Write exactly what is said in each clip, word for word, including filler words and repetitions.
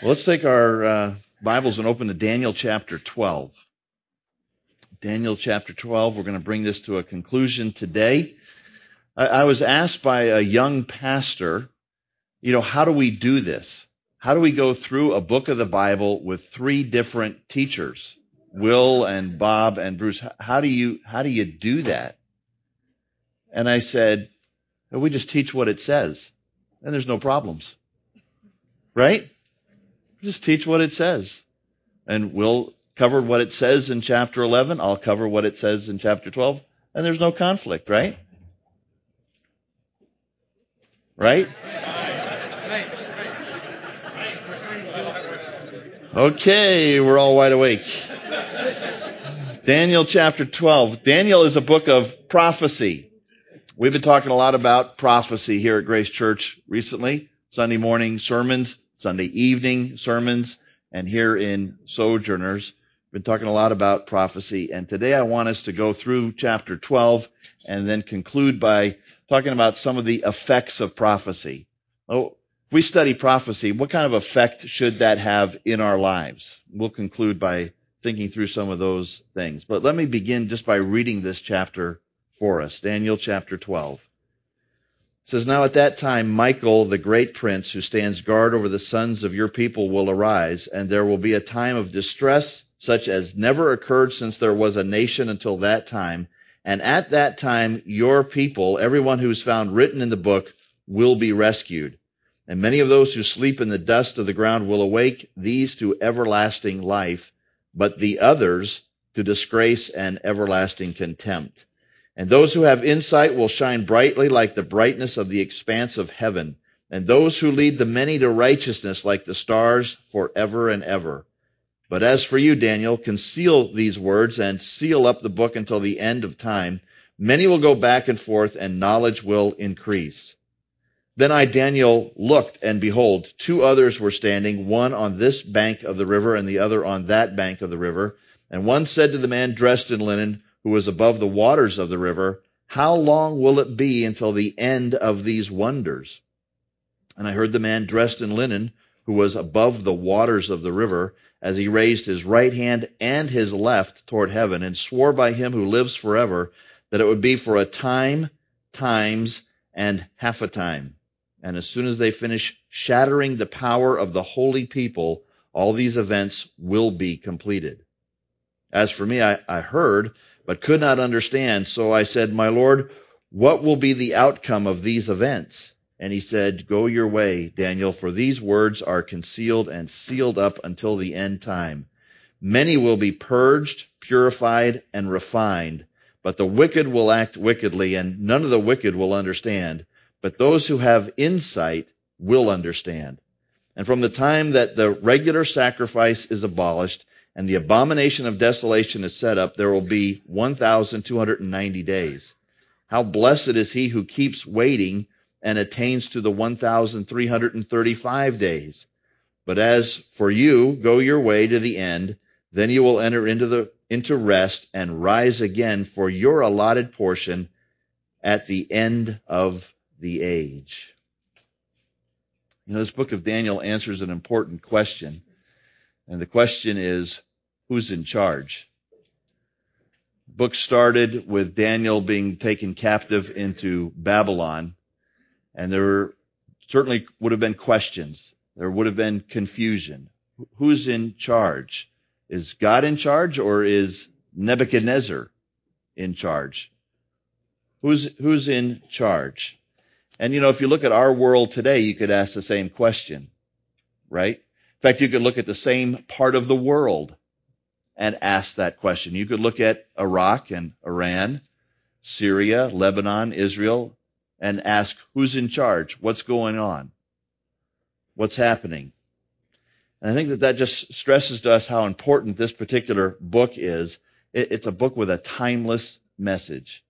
Well, let's take our uh, Bibles and open to Daniel chapter twelve. Daniel chapter twelve, we're going to bring this to a conclusion today. I, I was asked by a young pastor, you know, how do we do this? How do we go through a book of the Bible with three different teachers, Will and Bob and Bruce? How do you, how do you do that? And I said, well, we just teach what it says, and there's no problems, right? Just teach what it says. And we'll cover what it says in chapter eleven. I'll cover what it says in chapter twelve. And there's no conflict, right? Right? Okay, we're all wide awake. Daniel chapter twelve. Daniel is a book of prophecy. We've been talking a lot about prophecy here at Grace Church recently. Sunday morning sermons, Sunday evening sermons, and here in Sojourners. We've been talking a lot about prophecy. And today I want us to go through chapter twelve and then conclude by talking about some of the effects of prophecy. Oh, if we study prophecy, what kind of effect should that have in our lives? We'll conclude by thinking through some of those things. But let me begin just by reading this chapter for us. Daniel chapter twelve. It says, "Now at that time, Michael, the great prince who stands guard over the sons of your people, will arise, and there will be a time of distress such as never occurred since there was a nation until that time. And at that time, your people, everyone who is found written in the book, will be rescued. And many of those who sleep in the dust of the ground will awake, these to everlasting life, but the others to disgrace and everlasting contempt. And those who have insight will shine brightly like the brightness of the expanse of heaven, and those who lead the many to righteousness like the stars forever and ever. But as for you, Daniel, conceal these words and seal up the book until the end of time. Many will go back and forth, and knowledge will increase." Then I, Daniel, looked, and behold, two others were standing, one on this bank of the river and the other on that bank of the river. And one said to the man dressed in linen, who was above the waters of the river, "How long will it be until the end of these wonders?" And I heard the man dressed in linen, who was above the waters of the river, as he raised his right hand and his left toward heaven, and swore by him who lives forever, that it would be for a time, times, and half a time. And as soon as they finish shattering the power of the holy people, all these events will be completed. As for me, I, I heard, but could not understand. So I said, "My Lord, what will be the outcome of these events?" And he said, "Go your way, Daniel, for these words are concealed and sealed up until the end time. Many will be purged, purified, and refined, but the wicked will act wickedly, and none of the wicked will understand. But those who have insight will understand. And from the time that the regular sacrifice is abolished, and the abomination of desolation is set up, there will be one thousand two hundred ninety days. How blessed is he who keeps waiting and attains to the one thousand three hundred thirty-five days. But as for you, go your way to the end, then you will enter into the into rest and rise again for your allotted portion at the end of the age." You know, this book of Daniel answers an important question. And the question is, who's in charge? The book started with Daniel being taken captive into Babylon, and there certainly would have been questions. There would have been confusion. Who's in charge? Is God in charge, or is Nebuchadnezzar in charge? Who's, who's in charge? And, you know, if you look at our world today, you could ask the same question, right? In fact, you could look at the same part of the world and ask that question. You could look at Iraq and Iran, Syria, Lebanon, Israel, and ask, who's in charge? What's going on? What's happening? And I think that that just stresses to us how important this particular book is. It's a book with a timeless message.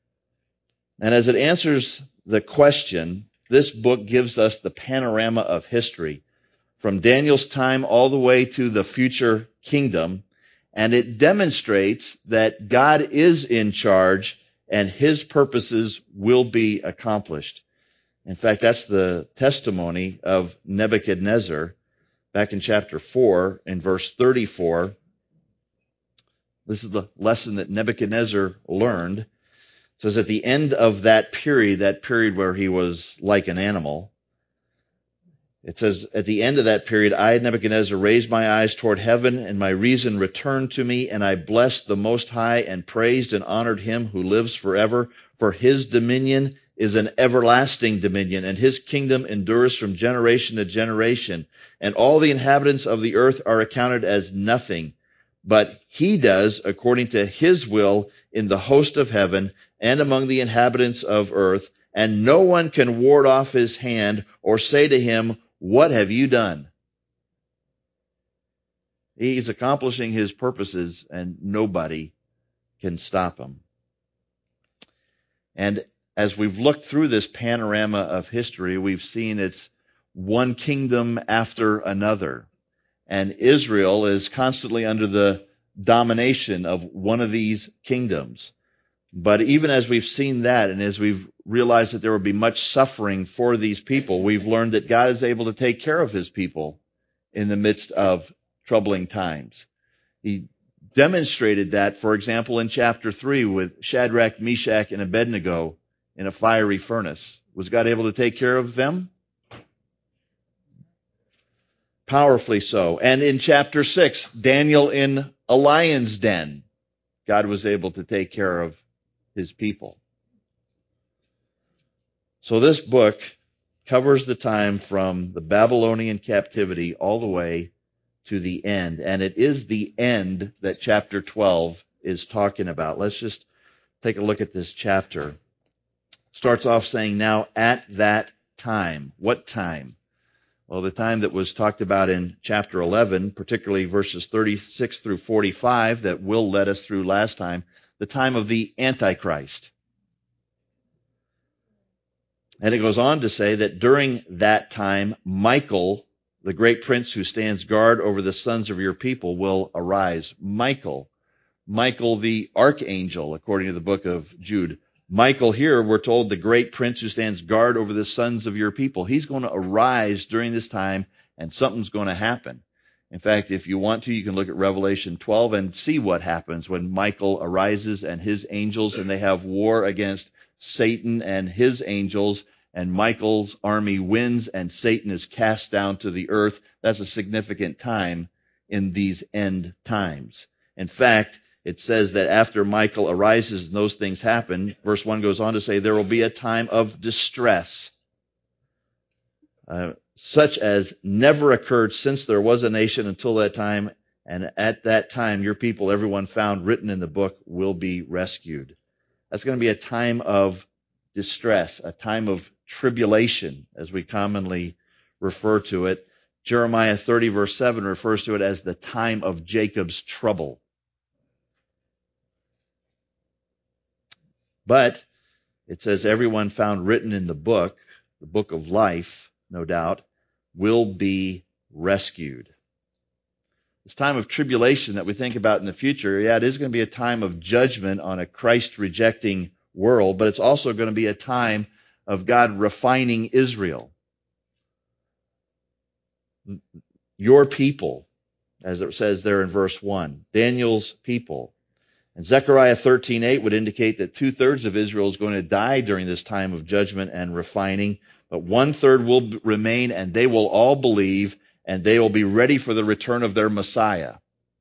And as it answers the question, this book gives us the panorama of history from Daniel's time all the way to the future kingdom, and it demonstrates that God is in charge and his purposes will be accomplished. In fact, that's the testimony of Nebuchadnezzar. back in chapter four, in verse thirty-four, this is the lesson that Nebuchadnezzar learned. It says, at the end of that period, that period where he was like an animal, it says, at the end of that period, I, Nebuchadnezzar, raised my eyes toward heaven, and my reason returned to me, and I blessed the Most High, and praised and honored him who lives forever. For his dominion is an everlasting dominion, and his kingdom endures from generation to generation. And all the inhabitants of the earth are accounted as nothing. But he does according to his will in the host of heaven and among the inhabitants of earth, and no one can ward off his hand or say to him, what have you done? He's accomplishing his purposes, and nobody can stop him. And as we've looked through this panorama of history, we've seen it's one kingdom after another. And Israel is constantly under the domination of one of these kingdoms. But even as we've seen that, and as we've realized that there will be much suffering for these people, we've learned that God is able to take care of his people in the midst of troubling times. He demonstrated that, for example, in chapter three with Shadrach, Meshach, and Abednego in a fiery furnace. Was God able to take care of them? Powerfully so. And in chapter six, Daniel in a lion's den, God was able to take care of his people. So this book covers the time from the Babylonian captivity all the way to the end. And it is the end that chapter twelve is talking about. Let's just take a look at this chapter. Starts off saying, now at that time. What time? Well, the time that was talked about in chapter eleven, particularly verses thirty-six through forty-five that Will led us through last time, the time of the Antichrist. And it goes on to say that during that time, Michael, the great prince who stands guard over the sons of your people, will arise. Michael, Michael the archangel, according to the book of Jude. Michael here, we're told, the great prince who stands guard over the sons of your people. He's going to arise during this time, and something's going to happen. In fact, if you want to, you can look at Revelation twelve and see what happens when Michael arises and his angels, and they have war against Satan and his angels, and Michael's army wins, and Satan is cast down to the earth. That's a significant time in these end times. In fact, it says that after Michael arises and those things happen, verse one goes on to say there will be a time of distress, uh, such as never occurred since there was a nation until that time. And at that time, your people, everyone found written in the book, will be rescued. That's going to be a time of distress, a time of tribulation, as we commonly refer to it. Jeremiah thirty, verse seven, refers to it as the time of Jacob's trouble. But it says everyone found written in the book, the book of life, no doubt, will be rescued. This time of tribulation that we think about in the future, yeah, it is going to be a time of judgment on a Christ-rejecting world, but it's also going to be a time of God refining Israel. Your people, as it says there in verse one, Daniel's people. And Zechariah thirteen eight would indicate that two-thirds of Israel is going to die during this time of judgment and refining, but one-third will remain, and they will all believe, and they will be ready for the return of their Messiah.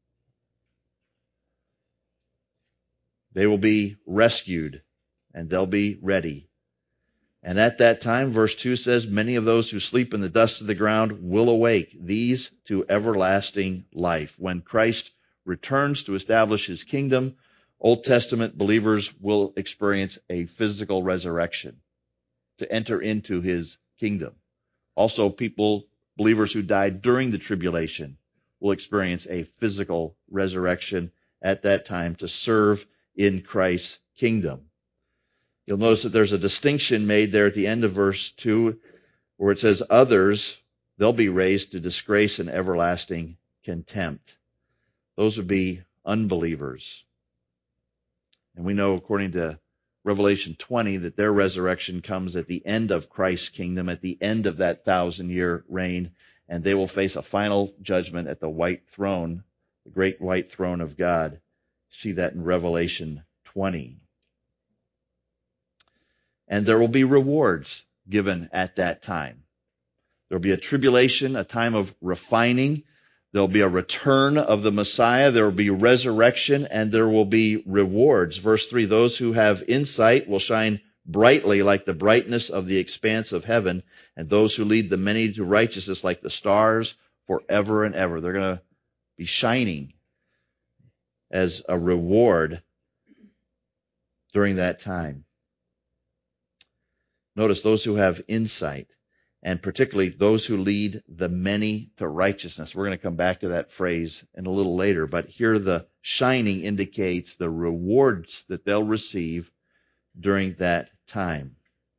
They will be rescued, and they'll be ready. And at that time, verse two says, many of those who sleep in the dust of the ground will awake, these to everlasting life. When Christ returns to establish his kingdom, Old Testament believers will experience a physical resurrection to enter into his kingdom. Also, people, believers who died during the tribulation will experience a physical resurrection at that time to serve in Christ's kingdom. You'll notice that there's a distinction made there at the end of verse two where it says others, they'll be raised to disgrace and everlasting contempt. Those would be unbelievers. And we know, according to Revelation twenty, that their resurrection comes at the end of Christ's kingdom, at the end of that thousand-year reign. and they will face a final judgment at the white throne, the great white throne of God. See that in Revelation twenty. And there will be rewards given at that time. There will be a tribulation, a time of refining. There will be a return of the Messiah. There will be resurrection, and there will be rewards. Verse three, those who have insight will shine brightly like the brightness of the expanse of heaven, and those who lead the many to righteousness like the stars forever and ever. They're going to be shining as a reward during that time. Notice those who have insight, and particularly those who lead the many to righteousness. We're going to come back to that phrase in a little later, but here the shining indicates the rewards that they'll receive during that time.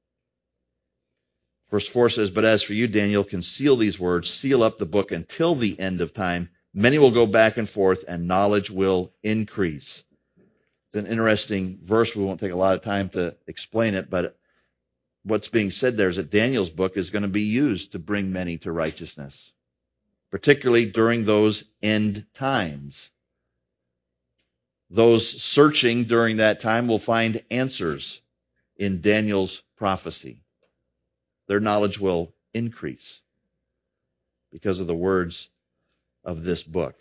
Verse four says, but as for you, Daniel, conceal these words, seal up the book until the end of time. Many will go back and forth, and knowledge will increase. It's an interesting verse. We won't take a lot of time to explain it, but what's being said there is that Daniel's book is going to be used to bring many to righteousness, particularly during those end times. Those searching during that time will find answers in Daniel's prophecy. Their knowledge will increase because of the words of this book.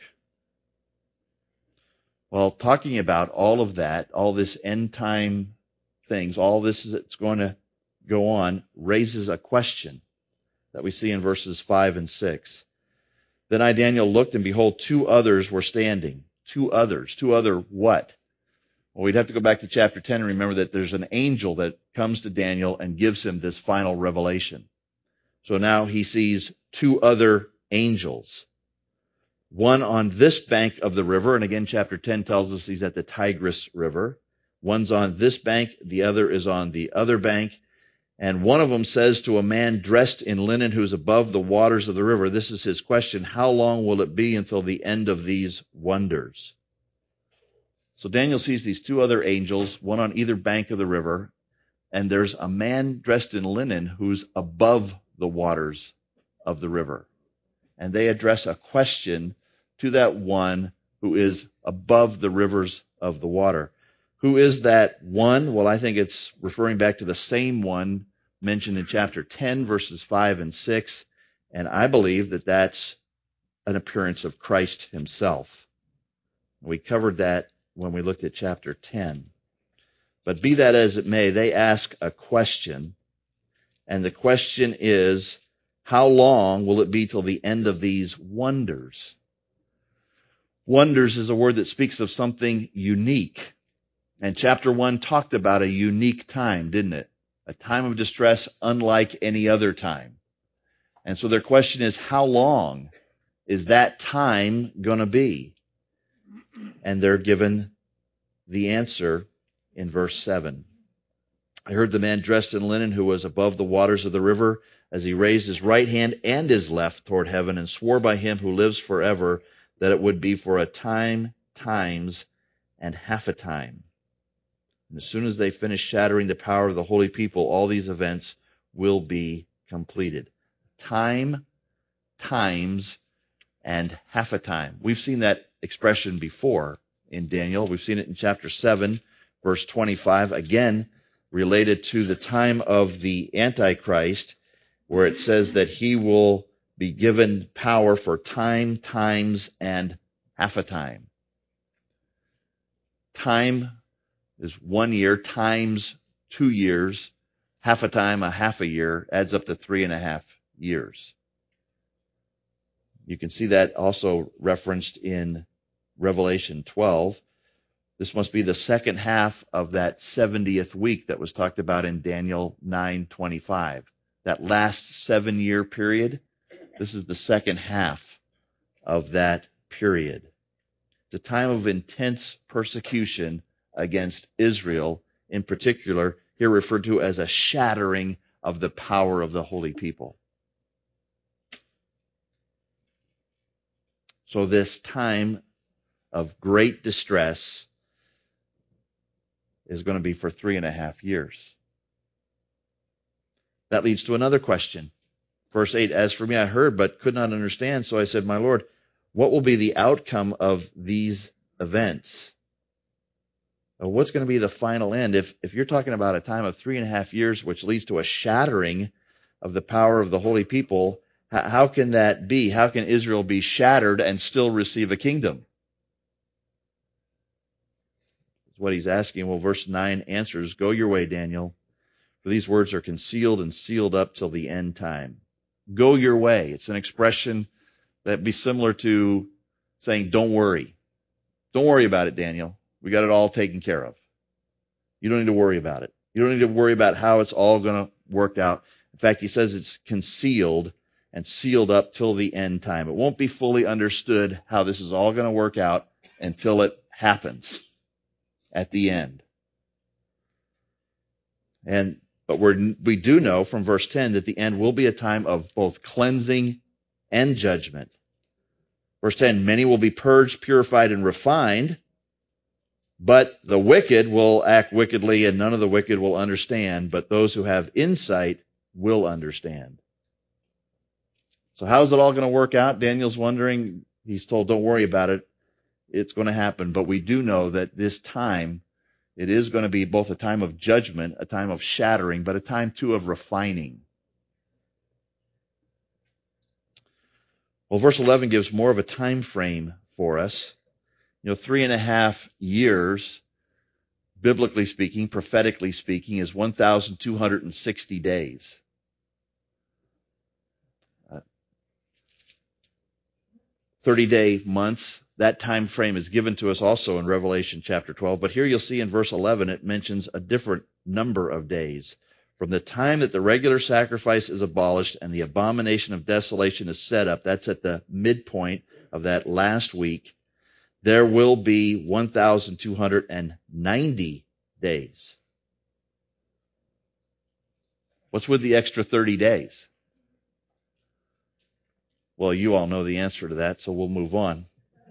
Well, talking about all of that, all this end time things, all this that's going to go on, raises a question that we see in verses five and six. Then I, Daniel, looked, and behold, two others were standing. Two others. Two other what? Well, we'd have to go back to chapter ten and remember that there's an angel that comes to Daniel and gives him this final revelation. So now he sees two other angels. One on this bank of the river, and again, chapter ten tells us he's at the Tigris River. One's on this bank, the other is on the other bank. And one of them says to a man dressed in linen who's above the waters of the river, this is his question, how long will it be until the end of these wonders? So Daniel sees these two other angels, one on either bank of the river, and there's a man dressed in linen who's above the waters of the river. And they address a question to that one who is above the rivers of the water. Who is that one? Well, I think it's referring back to the same one mentioned in chapter ten, verses five and six. And I believe that that's an appearance of Christ himself. We covered that when we looked at chapter ten. But be that as it may, they ask a question. And the question is, how long will it be till the end of these wonders? Wonders is a word that speaks of something unique. And chapter one talked about a unique time, didn't it? A time of distress unlike any other time. And so their question is, how long is that time going to be? And they're given the answer in verse seven. I heard the man dressed in linen who was above the waters of the river as he raised his right hand and his left toward heaven and swore by him who lives forever that it would be for a time, times, and half a time. And as soon as they finish shattering the power of the holy people, all these events will be completed. Time, times, and half a time. We've seen that expression before in Daniel. We've seen it in chapter seven, verse twenty-five, again related to the time of the Antichrist, where it says that he will be given power for time, times, and half a time. Time is one year times two years, half a time, a half a year, adds up to three and a half years. You can see that also referenced in Revelation twelve. This must be the second half of that seventieth week that was talked about in Daniel nine twenty-five. That last seven-year period, this is the second half of that period. It's a time of intense persecution against Israel, in particular, here referred to as a shattering of the power of the holy people. So this time of great distress is going to be for three and a half years. That leads to another question. Verse eight, as for me, I heard but could not understand. So I said, my Lord, what will be the outcome of these events? Or what's going to be the final end? If, if you're talking about a time of three and a half years, which leads to a shattering of the power of the holy people, how, how can that be? How can Israel be shattered and still receive a kingdom? That's what he's asking. Well, verse nine answers, go your way, Daniel, for these words are concealed and sealed up till the end time. Go your way. It's an expression that'd be similar to saying, don't worry. Don't worry about it, Daniel. We got it all taken care of. You don't need to worry about it. You don't need to worry about how it's all going to work out. In fact, he says it's concealed and sealed up till the end time. It won't be fully understood how this is all going to work out until it happens at the end. And But we're, we do know from verse ten that the end will be a time of both cleansing and judgment. Verse ten, many will be purged, purified, and refined, but the wicked will act wickedly, and none of the wicked will understand, but those who have insight will understand. So how is it all going to work out? Daniel's wondering. He's told, don't worry about it. It's going to happen. But we do know that this time, it is going to be both a time of judgment, a time of shattering, but a time too of refining. Well, verse eleven gives more of a time frame for us. You know, three and a half years, biblically speaking, prophetically speaking, is one thousand two hundred sixty days. Uh, thirty-day months, that time frame is given to us also in Revelation chapter twelve. But here you'll see in verse eleven, it mentions a different number of days. From the time that the regular sacrifice is abolished and the abomination of desolation is set up, that's at the midpoint of that last week, there will be one thousand two hundred ninety days. What's with the extra thirty days? Well, you all know the answer to that, so we'll move on.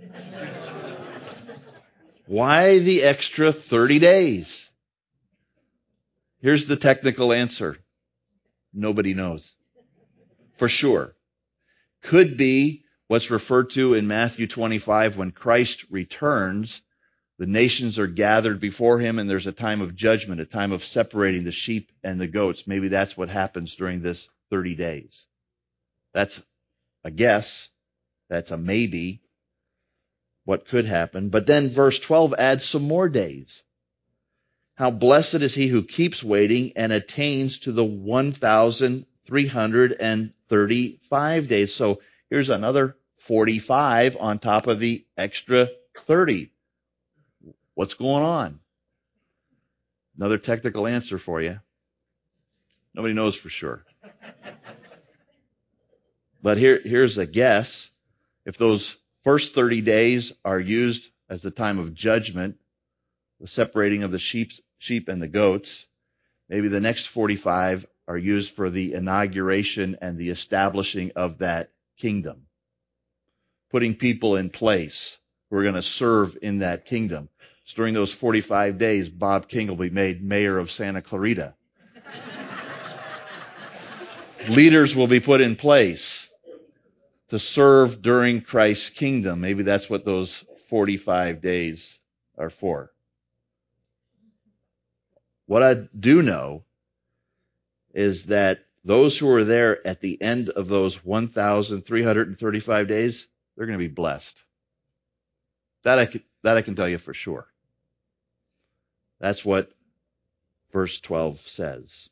Why the extra thirty days? Here's the technical answer. Nobody knows. For sure. Could be what's referred to in Matthew twenty-five when Christ returns. The nations are gathered before him and there's a time of judgment, a time of separating the sheep and the goats. Maybe that's what happens during this thirty days. That's a guess. That's a maybe. What could happen. But then verse twelve adds some more days. How blessed is he who keeps waiting and attains to the one thousand three hundred thirty-five days. So here's another forty-five on top of the extra thirty. What's going on? Another technical answer for you. Nobody knows for sure. But here, here's a guess. If those first thirty days are used as the time of judgment, the separating of the sheep, sheep and the goats, maybe the next forty-five are used for the inauguration and the establishing of that kingdom. Putting people in place who are going to serve in that kingdom. So during those forty-five days, Bob King will be made mayor of Santa Clarita. Leaders will be put in place to serve during Christ's kingdom. Maybe that's what those forty-five days are for. What I do know is that those who are there at the end of those one thousand three hundred thirty-five days, they're going to be blessed. That I can, that I can tell you for sure. That's what verse twelve says.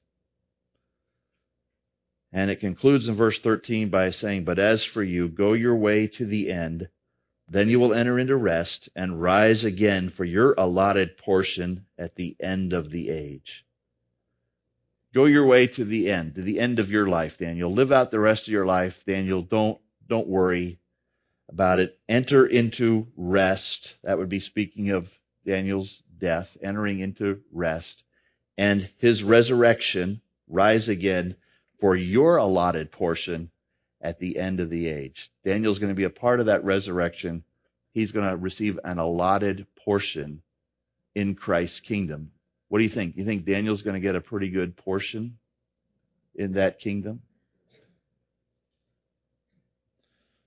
And it concludes in verse thirteen by saying, but as for you, go your way to the end, then you will enter into rest and rise again for your allotted portion at the end of the age. Go your way to the end, to the end of your life, Daniel. Live out the rest of your life, Daniel. Don't, don't worry about it. Enter into rest. That would be speaking of Daniel's death, entering into rest. And his resurrection, rise again for your allotted portion at the end of the age. Daniel's going to be a part of that resurrection. He's going to receive an allotted portion in Christ's kingdom. What do you think? You think Daniel's going to get a pretty good portion in that kingdom?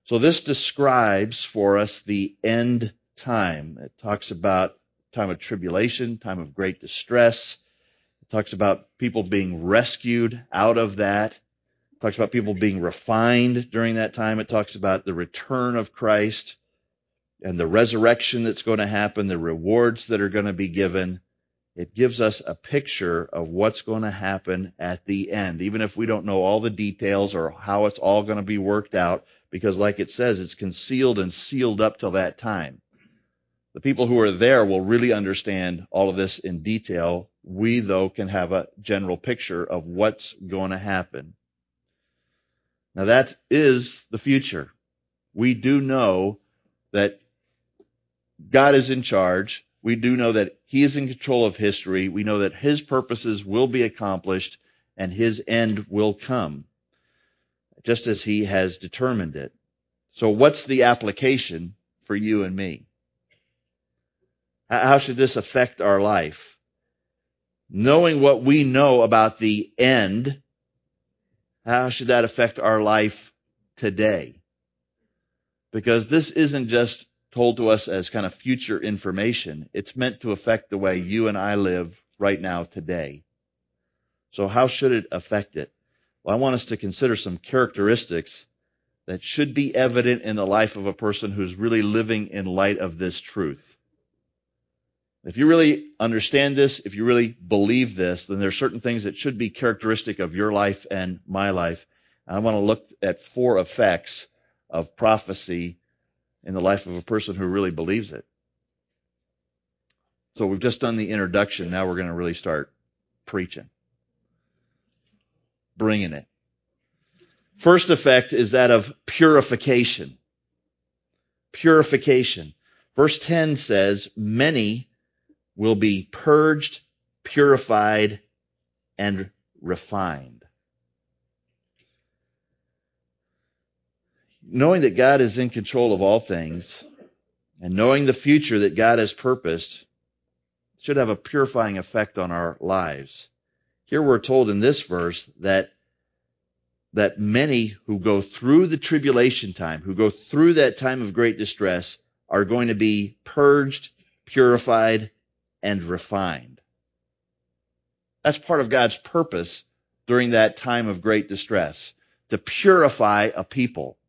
So this describes for us the end time. It talks about time of tribulation, time of great distress. It talks about people being rescued out of that. It talks about people being refined during that time. It talks about the return of Christ and the resurrection that's going to happen, the rewards that are going to be given. It gives us a picture of what's going to happen at the end, even if we don't know all the details or how it's all going to be worked out, because like it says, it's concealed and sealed up till that time. The people who are there will really understand all of this in detail. We, though, can have a general picture of what's going to happen. Now, that is the future. We do know that God is in charge. We do know that He is in control of history. We know that His purposes will be accomplished and His end will come, just as He has determined it. So what's the application for you and me? How should this affect our life? Knowing what we know about the end, how should that affect our life today? Because this isn't just told to us as kind of future information. It's meant to affect the way you and I live right now today. So how should it affect it? Well, I want us to consider some characteristics that should be evident in the life of a person who's really living in light of this truth. If you really understand this, if you really believe this, then there are certain things that should be characteristic of your life and my life. I want to look at four effects of prophecy in the life of a person who really believes it. So we've just done the introduction. Now we're going to really start preaching, bringing it. First effect is that of purification. Purification. Verse ten says, many will be purged, purified, and refined. Knowing that God is in control of all things and knowing the future that God has purposed should have a purifying effect on our lives. Here we're told in this verse that that many who go through the tribulation time, who go through that time of great distress, are going to be purged, purified, and refined. That's part of God's purpose during that time of great distress, to purify a people,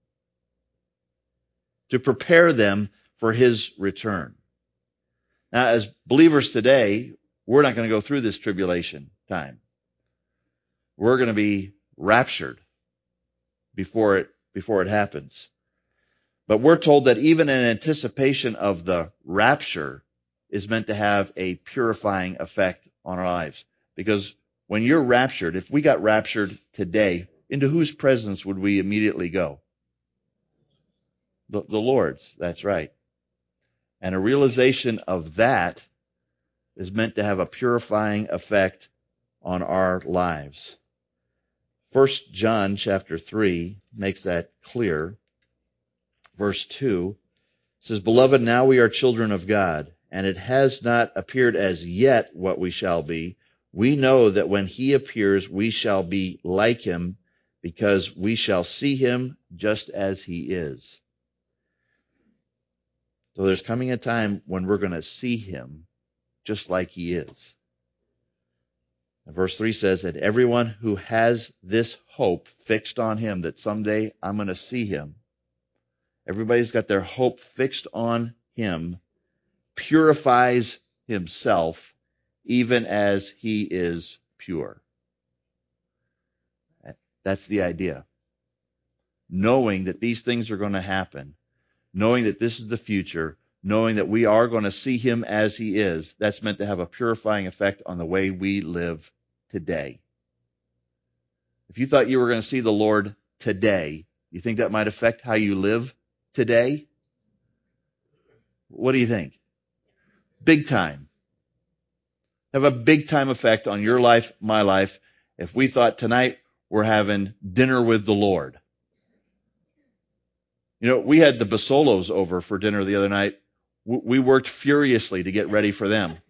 to prepare them for His return. Now, as believers today, we're not going to go through this tribulation time. We're going to be raptured before it, before it happens. But we're told that even in anticipation of the rapture is meant to have a purifying effect on our lives. Because when you're raptured, if we got raptured today, into whose presence would we immediately go? The, the Lord's, that's right. And a realization of that is meant to have a purifying effect on our lives. First John chapter three makes that clear. Verse two says, Beloved, now we are children of God, and it has not appeared as yet what we shall be. We know that when He appears, we shall be like Him, because we shall see Him just as He is. So there's coming a time when we're going to see Him just like He is. And verse three says that everyone who has this hope fixed on Him, that someday I'm going to see Him, everybody's got their hope fixed on Him, purifies himself even as He is pure. That's the idea. Knowing that these things are going to happen, knowing that this is the future, knowing that we are going to see Him as He is, that's meant to have a purifying effect on the way we live today. If you thought you were going to see the Lord today, you think that might affect how you live today? What do you think? Big time. Have a big time effect on your life, my life, if we thought tonight we're having dinner with the Lord. You know, we had the Basolos over for dinner the other night. We worked furiously to get ready for them.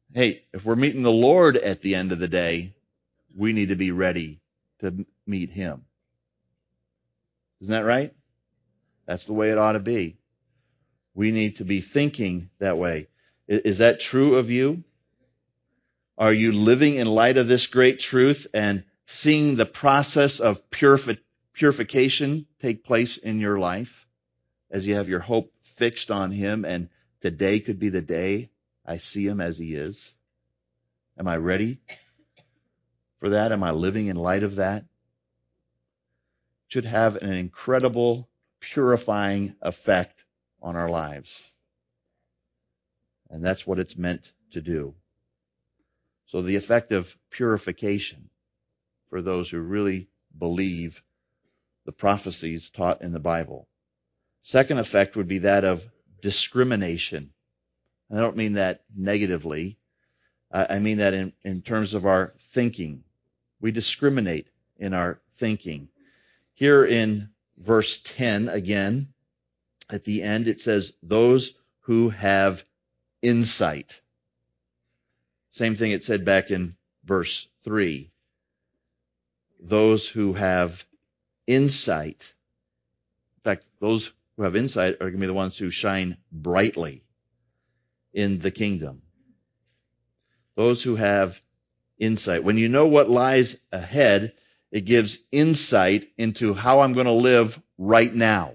hey, if we're meeting the Lord at the end of the day, we need to be ready to meet him. Isn't that right? That's the way it ought to be. We need to be thinking that way. Is that true of you? Are you living in light of this great truth and seeing the process of purifi- purification take place in your life as you have your hope fixed on him, and today could be the day I see him as he is? Am I ready for that? Am I living in light of that? It should have an incredible purifying effect on our lives. And that's what it's meant to do. So the effect of purification for those who really believe the prophecies taught in the Bible. Second effect would be that of discrimination. I don't mean that negatively. I mean that in, in terms of our thinking. We discriminate in our thinking. Here in verse ten, again, at the end, it says, those who have insight. Same thing it said back in verse three. Those who have insight. In fact, those who have insight are going to be the ones who shine brightly in the kingdom. Those who have insight. When you know what lies ahead, it gives insight into how I'm going to live right now.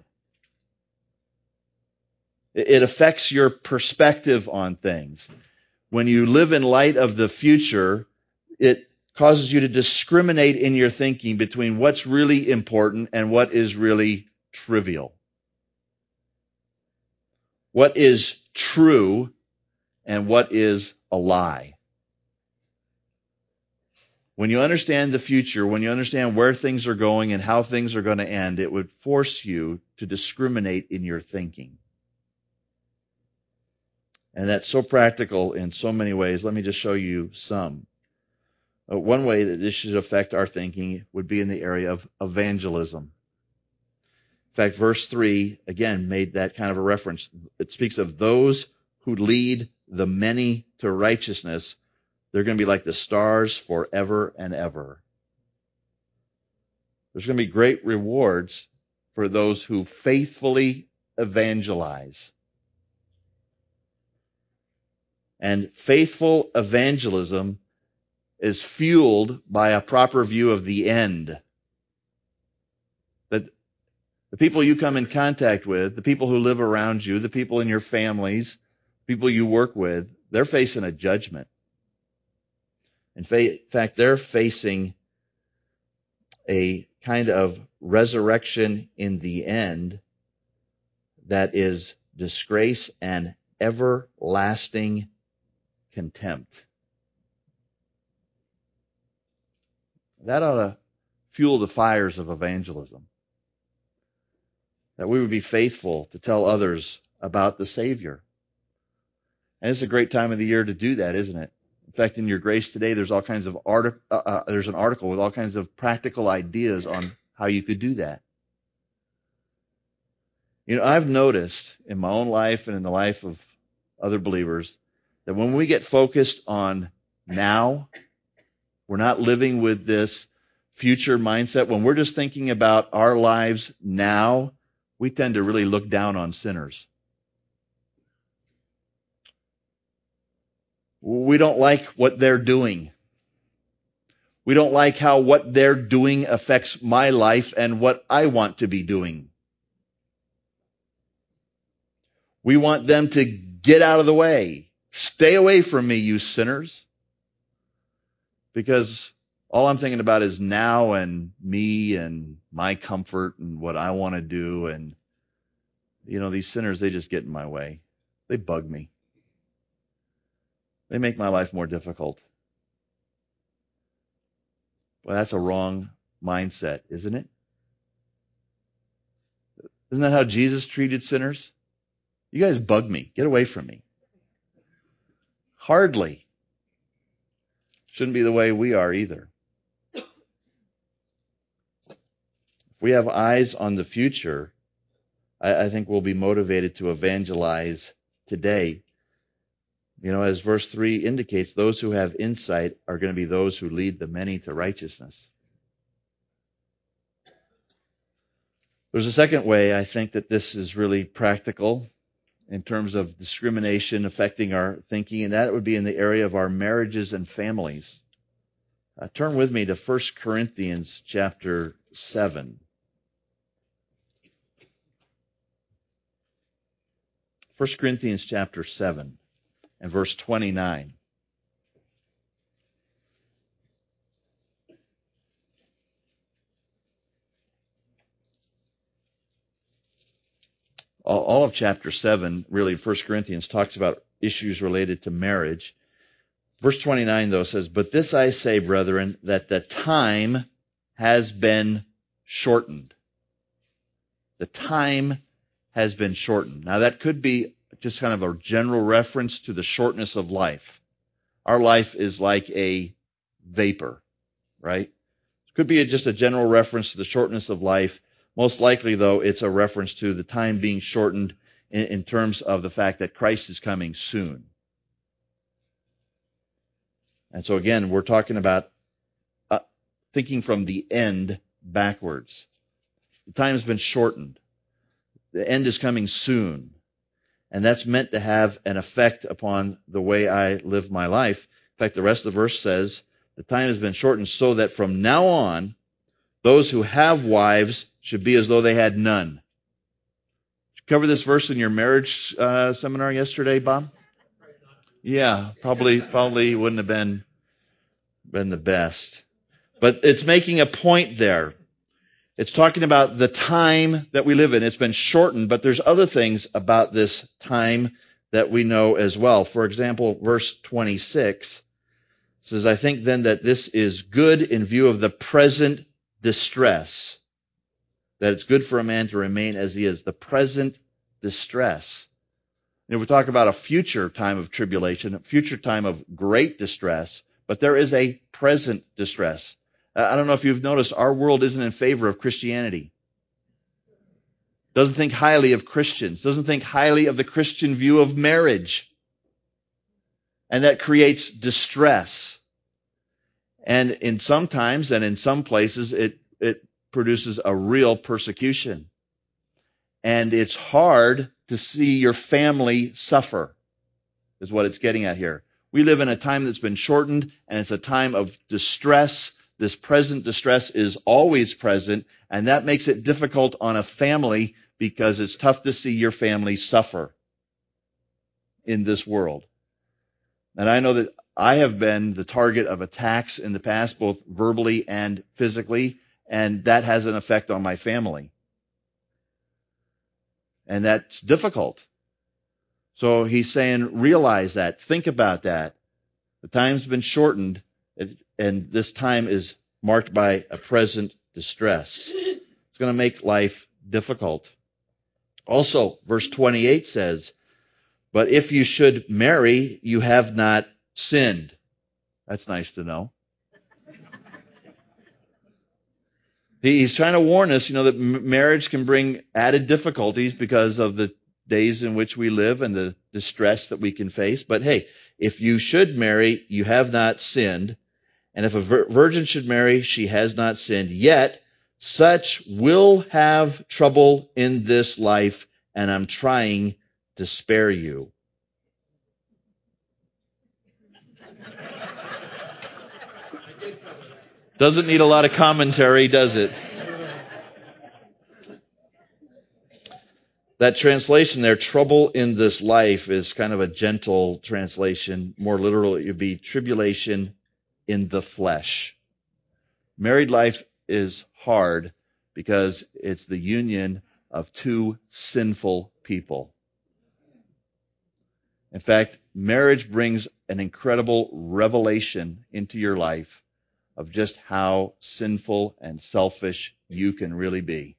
It affects your perspective on things. When you live in light of the future, it causes you to discriminate in your thinking between what's really important and what is really trivial. What is true and what is a lie. When you understand the future, when you understand where things are going and how things are going to end, it would force you to discriminate in your thinking. And that's so practical in so many ways. Let me just show you some. Uh, one way that this should affect our thinking would be in the area of evangelism. In fact, verse three, again, made that kind of a reference. It speaks of those who lead the many to righteousness. They're going to be like the stars forever and ever. There's going to be great rewards for those who faithfully evangelize. And faithful evangelism is fueled by a proper view of the end. That the people you come in contact with, the people who live around you, the people in your families, people you work with, they're facing a judgment. In fact, they're facing a kind of resurrection in the end that is disgrace and everlasting contempt. That ought to fuel the fires of evangelism. That we would be faithful to tell others about the Savior. And it's a great time of the year to do that, isn't it? In fact, in your grace today, there's all kinds of artic- uh, uh, there's an article with all kinds of practical ideas on how you could do that. You know, I've noticed in my own life and in the life of other believers that when we get focused on now, we're not living with this future mindset. When we're just thinking about our lives now, we tend to really look down on sinners. We don't like what they're doing. We don't like how what they're doing affects my life and what I want to be doing. We want them to get out of the way. Stay away from me, you sinners. Because all I'm thinking about is now and me and my comfort and what I want to do. And, you know, these sinners, they just get in my way. They bug me. They make my life more difficult. Well, that's a wrong mindset, isn't it? Isn't that how Jesus treated sinners? You guys bug me. Get away from me. Hardly. Shouldn't be the way we are either. If we have eyes on the future, I, I think we'll be motivated to evangelize today. You know, as verse three indicates, those who have insight are going to be those who lead the many to righteousness. There's a second way I think that this is really practical in terms of discrimination affecting our thinking, and that would be in the area of our marriages and families. Uh, turn with me to First Corinthians chapter seven. First Corinthians chapter seven and verse twenty-nine. All of chapter seven, really, First Corinthians talks about issues related to marriage. Verse twenty-nine, though, says, "But this I say, brethren, that the time has been shortened." The time has been shortened. Now, that could be just kind of a general reference to the shortness of life. Our life is like a vapor, right? It could be just a general reference to the shortness of life. Most likely, though, it's a reference to the time being shortened in, in terms of the fact that Christ is coming soon. And so, again, we're talking about uh, thinking from the end backwards. The time has been shortened. The end is coming soon. And that's meant to have an effect upon the way I live my life. In fact, the rest of the verse says, the time has been shortened so that from now on, those who have wives should be as though they had none. Did you cover this verse in your marriage uh, seminar yesterday, Bob? Yeah, probably probably wouldn't have been been the best. But it's making a point there. It's talking about the time that we live in. It's been shortened, but there's other things about this time that we know as well. For example, verse twenty-six says, "I think then that this is good in view of the present distress." That it's good for a man to remain as he is. The present distress. You know, we talk about a future time of tribulation, a future time of great distress, but there is a present distress. I don't know if you've noticed, our world isn't in favor of Christianity. Doesn't think highly of Christians. Doesn't think highly of the Christian view of marriage. And that creates distress. And in some times and in some places, it, it produces a real persecution. And it's hard to see your family suffer, is what it's getting at here. We live in a time that's been shortened, and it's a time of distress. This present distress is always present, and that makes it difficult on a family because it's tough to see your family suffer in this world. And I know that I have been the target of attacks in the past, both verbally and physically, and that has an effect on my family. And that's difficult. So he's saying, realize that. Think about that. The time's been shortened, and this time is marked by a present distress. It's going to make life difficult. Also, verse twenty-eight says, "But if you should marry, you have not sinned." That's nice to know. He's trying to warn us, you know, that marriage can bring added difficulties because of the days in which we live and the distress that we can face. But hey, if you should marry, you have not sinned. And if a virgin should marry, she has not sinned. Yet, such will have trouble in this life, and I'm trying to spare you. Doesn't need a lot of commentary, does it? That translation there, trouble in this life, is kind of a gentle translation. More literal, it would be tribulation in the flesh. Married life is hard because it's the union of two sinful people. In fact, marriage brings an incredible revelation into your life of just how sinful and selfish you can really be.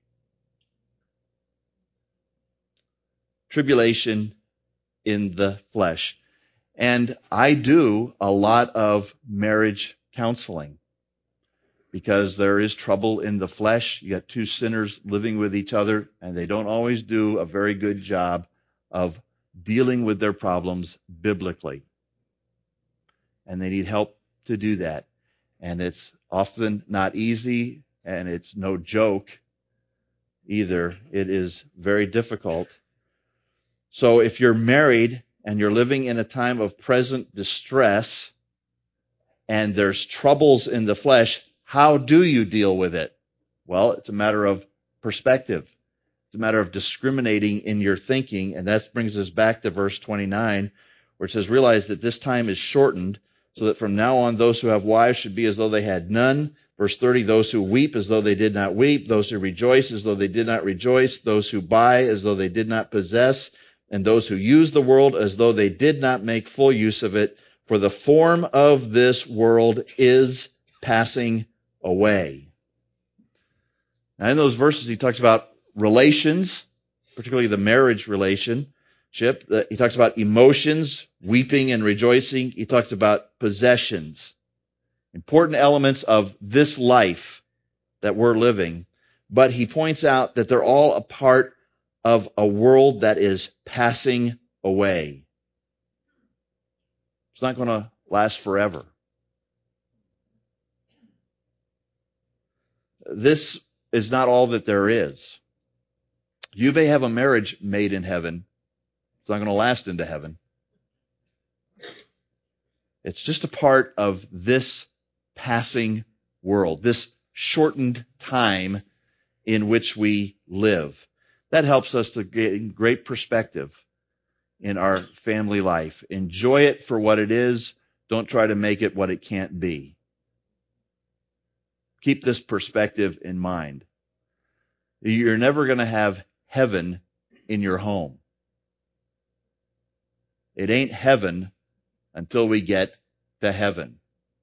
Tribulation in the flesh. And I do a lot of marriage counseling because there is trouble in the flesh. You got two sinners living with each other, and they don't always do a very good job of dealing with their problems biblically. and they need help to do that. And it's often not easy, and it's no joke either. It is very difficult. So if you're married and you're living in a time of present distress and there's troubles in the flesh, how do you deal with it? Well, it's a matter of perspective. It's a matter of discriminating in your thinking, and that brings us back to verse twenty-nine, where it says, realize that this time is shortened, so that from now on those who have wives should be as though they had none. Verse thirty, those who weep as though they did not weep, those who rejoice as though they did not rejoice, those who buy as though they did not possess, and those who use the world as though they did not make full use of it. For the form of this world is passing away. Now in those verses he talks about relations, particularly the marriage relationship. He talks about emotions, weeping and rejoicing. He talks about possessions, important elements of this life that we're living. But he points out that they're all a part of a world that is passing away. It's not going to last forever. This is not all that there is. You may have a marriage made in heaven. It's not going to last into heaven. It's just a part of this passing world, this shortened time in which we live. That helps us to gain great perspective in our family life. Enjoy it for what it is. Don't try to make it what it can't be. Keep this perspective in mind. You're never going to have heaven in your home. It ain't heaven until we get to heaven.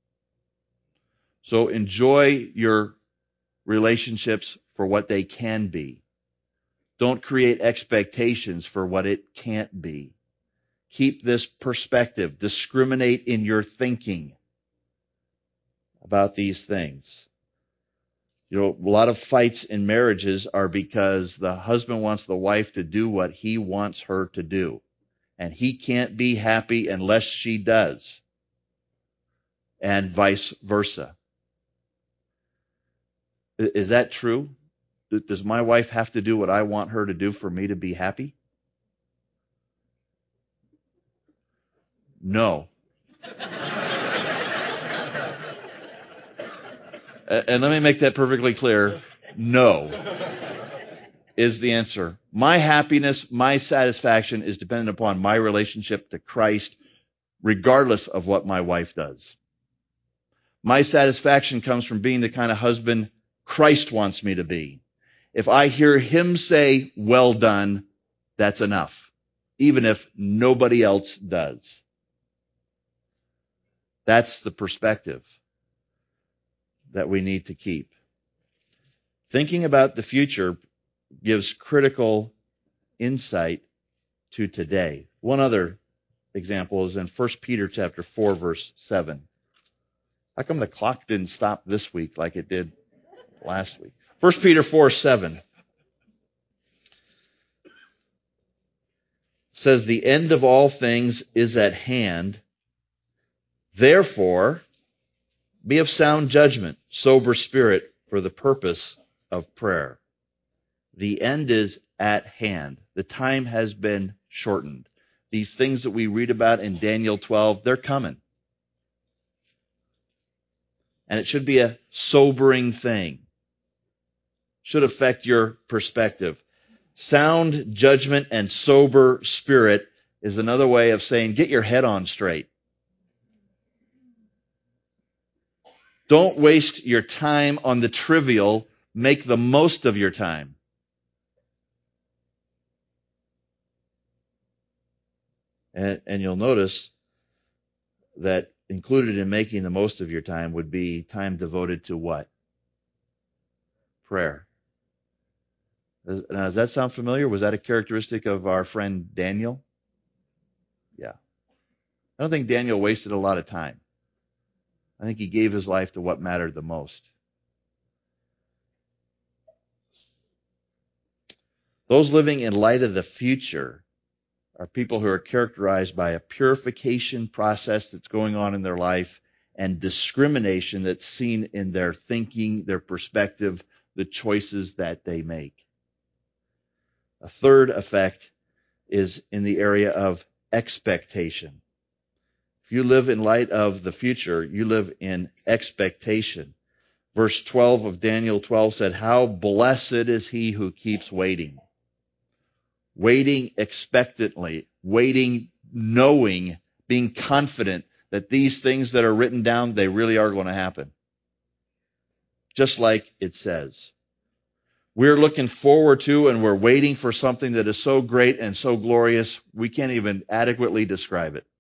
So enjoy your relationships for what they can be. Don't create expectations for what it can't be. Keep this perspective. Discriminate in your thinking about these things. You know, a lot of fights in marriages are because the husband wants the wife to do what he wants her to do. And he can't be happy unless she does. And vice versa. Is that true? Does my wife have to do what I want her to do for me to be happy? No. And let me make that perfectly clear. No is the answer. My happiness, my satisfaction is dependent upon my relationship to Christ, regardless of what my wife does. My satisfaction comes from being the kind of husband Christ wants me to be. If I hear him say, well done, that's enough, even if nobody else does. That's the perspective that we need to keep. Thinking about the future gives critical insight to today. One other example is in First Peter chapter four, verse seven. How come the clock didn't stop this week like it did last week? First Peter four, seven says, the end of all things is at hand. Therefore, be of sound judgment, sober spirit, for the purpose of prayer. The end is at hand. The time has been shortened. These things that we read about in Daniel twelve, they're coming. And it should be a sobering thing. Should affect your perspective. Sound judgment and sober spirit is another way of saying get your head on straight. Don't waste your time on the trivial. Make the most of your time. And, and you'll notice that included in making the most of your time would be time devoted to what? Prayer. Now, does that sound familiar? Was that a characteristic of our friend Daniel? Yeah. I don't think Daniel wasted a lot of time. I think he gave his life to what mattered the most. Those living in light of the future are people who are characterized by a purification process that's going on in their life and discrimination that's seen in their thinking, their perspective, the choices that they make. A third effect is in the area of expectation. If you live in light of the future, you live in expectation. Verse twelve of Daniel twelve said, "How blessed is he who keeps waiting." Waiting expectantly, waiting knowing, being confident that these things that are written down, they really are going to happen. Just like it says. We're looking forward to and we're waiting for something that is so great and so glorious, we can't even adequately describe it.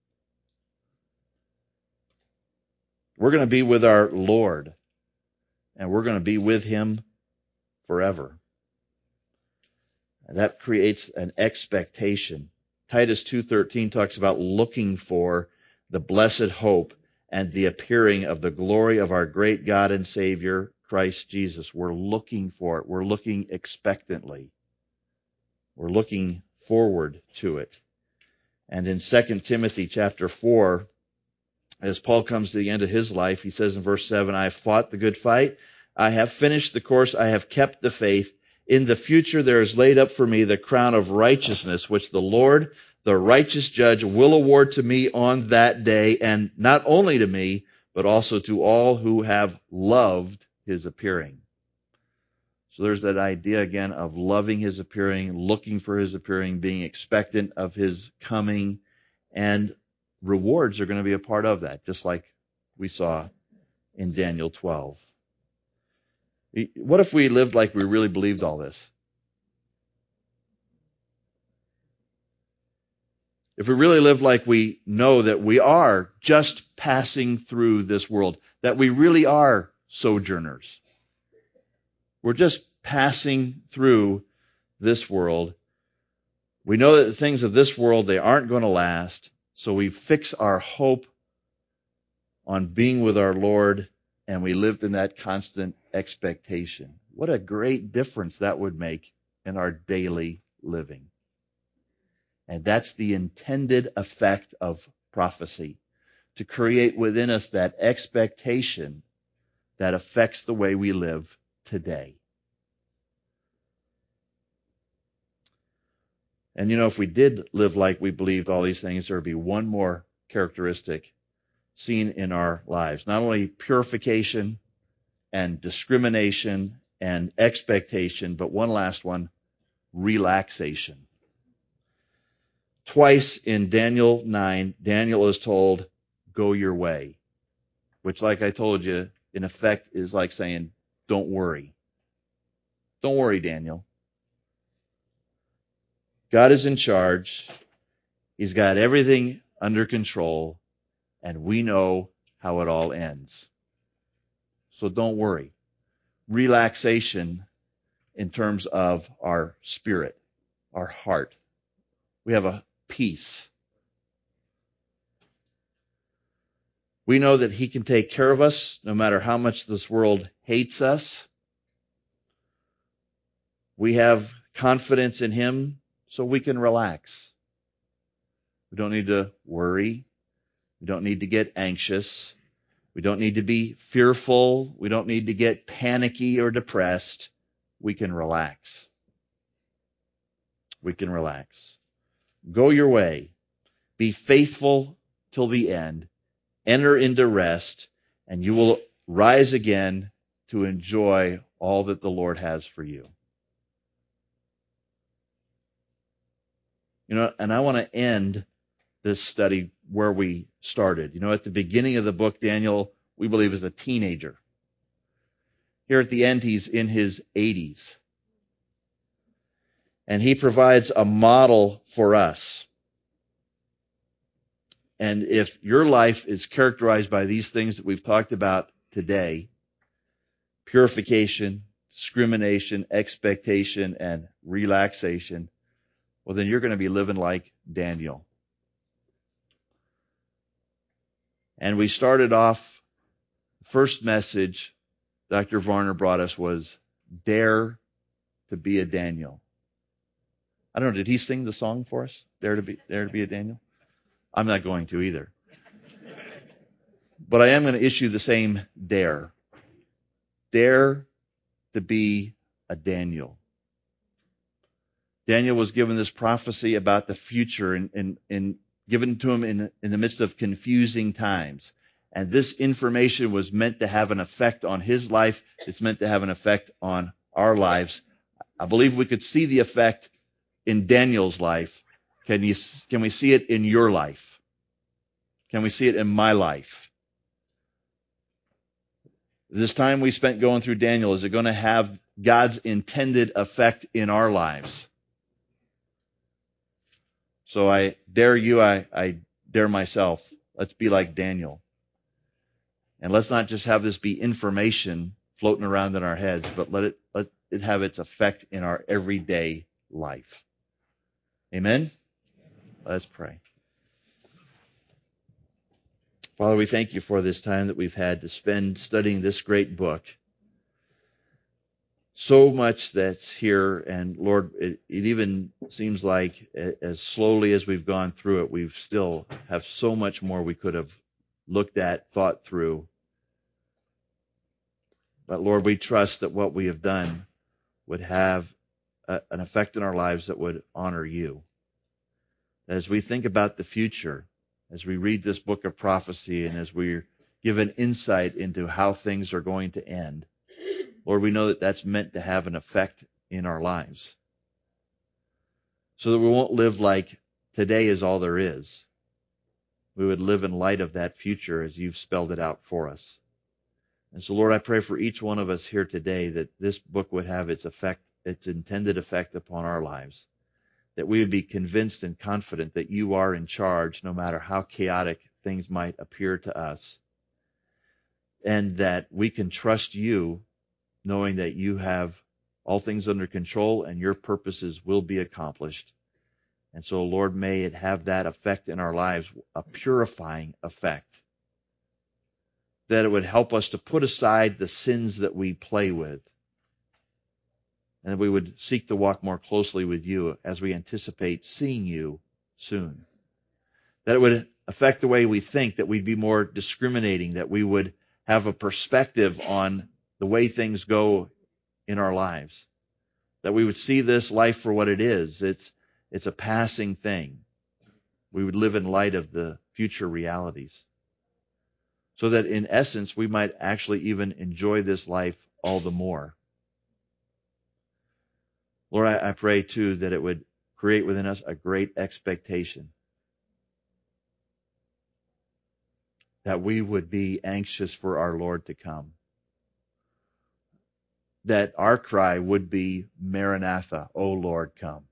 We're going to be with our Lord, and we're going to be with him forever. And that creates an expectation. Titus two thirteen talks about looking for the blessed hope and the appearing of the glory of our great God and Savior, Christ Jesus. We're looking for it. We're looking expectantly. We're looking forward to it. And in Second Timothy chapter four, as Paul comes to the end of his life, he says in verse seven, "I have fought the good fight. I have finished the course. I have kept the faith. In the future there is laid up for me the crown of righteousness, which the Lord, the righteous judge, will award to me on that day, and not only to me, but also to all who have loved his appearing." So there's that idea again of loving his appearing, looking for his appearing, being expectant of his coming, and rewards are going to be a part of that, just like we saw in Daniel twelve. What if we lived like we really believed all this? If we really live like we know that we are just passing through this world, that we really are sojourners. We're just passing through this world. We know that the things of this world, they aren't going to last, so we fix our hope on being with our Lord, and we lived in that constant expectation. What a great difference that would make in our daily living. And that's the intended effect of prophecy, to create within us that expectation that affects the way we live today. And you know, if we did live like we believed all these things, there would be one more characteristic seen in our lives. Not only purification and discrimination and expectation, but one last one, relaxation. Twice in Daniel nine, Daniel is told, "Go your way," which, like I told you, in effect is like saying, don't worry. Don't worry, Daniel. God is in charge. He's got everything under control, and we know how it all ends. So don't worry. Relaxation in terms of our spirit, our heart. We have a peace. We know that he can take care of us no matter how much this world hates us. We have confidence in him, so we can relax. We don't need to worry. We don't need to get anxious. We don't need to be fearful. We don't need to get panicky or depressed. We can relax. We can relax. Go your way. Be faithful till the end. Enter into rest, and you will rise again to enjoy all that the Lord has for you. You know, and I want to end this study where we started. You know, at the beginning of the book, Daniel, we believe, is a teenager. Here at the end, he's in his eighties. And he provides a model for us. And if your life is characterized by these things that we've talked about today, purification, discrimination, expectation, and relaxation, well, then you're going to be living like Daniel. And we started off, the first message Doctor Varner brought us was, dare to be a Daniel. I don't know, did he sing the song for us? Dare to be, dare to be a Daniel? I'm not going to either. But I am going to issue the same dare. Dare to be a Daniel. Daniel was given this prophecy about the future and, and, and given to him in, in the midst of confusing times. And this information was meant to have an effect on his life. It's meant to have an effect on our lives. I believe we could see the effect in Daniel's life. Can you, can we see it in your life? Can we see it in my life? This time we spent going through Daniel, is it going to have God's intended effect in our lives? So I dare you, I, I dare myself. Let's be like Daniel. And let's not just have this be information floating around in our heads, but let it, let it have its effect in our everyday life. Amen? Let's pray. Father, we thank you for this time that we've had to spend studying this great book. So much that's here, and Lord, it, it even seems like as slowly as we've gone through it, we've still have so much more we could have looked at, thought through. But Lord, we trust that what we have done would have a, an effect in our lives that would honor you. As we think about the future, as we read this book of prophecy, and as we're given insight into how things are going to end, Lord, we know that that's meant to have an effect in our lives. So that we won't live like today is all there is. We would live in light of that future as you've spelled it out for us. And so, Lord, I pray for each one of us here today that this book would have its effect, its intended effect upon our lives. That we would be convinced and confident that you are in charge no matter how chaotic things might appear to us. And that we can trust you knowing that you have all things under control and your purposes will be accomplished. And so, Lord, may it have that effect in our lives, a purifying effect. That it would help us to put aside the sins that we play with. And that we would seek to walk more closely with you as we anticipate seeing you soon. That it would affect the way we think, that we'd be more discriminating, that we would have a perspective on the way things go in our lives. That we would see this life for what it is. It's, it's a passing thing. We would live in light of the future realities. So that in essence, we might actually even enjoy this life all the more. Lord, I, I pray too that it would create within us a great expectation. That we would be anxious for our Lord to come. That our cry would be, Maranatha, O Lord, come.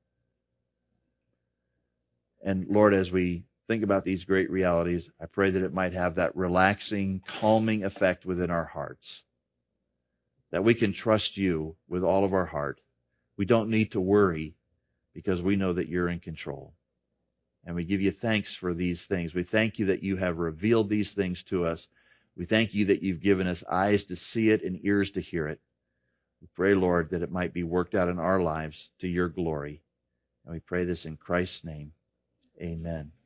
And Lord, as we think about these great realities, I pray that it might have that relaxing, calming effect within our hearts. That we can trust you with all of our heart. We don't need to worry because we know that you're in control. And we give you thanks for these things. We thank you that you have revealed these things to us. We thank you that you've given us eyes to see it and ears to hear it. We pray, Lord, that it might be worked out in our lives to your glory. And we pray this in Christ's name. Amen.